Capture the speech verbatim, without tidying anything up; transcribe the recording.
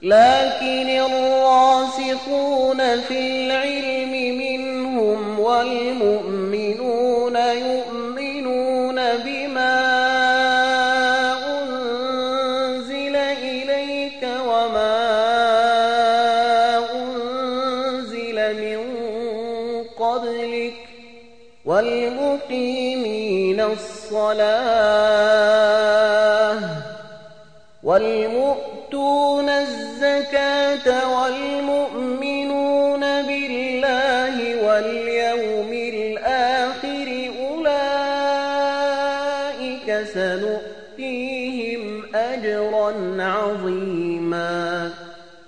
لكن الراسخون في العلم منهم والمؤمنون يؤمنون بما أنزل إليك وما أنزل من قبلك والمقيمين الصلاة والمؤتون الزكاة والمؤمنون بالله واليوم الآخر أولئك سنؤتيهم أجرا عظيما.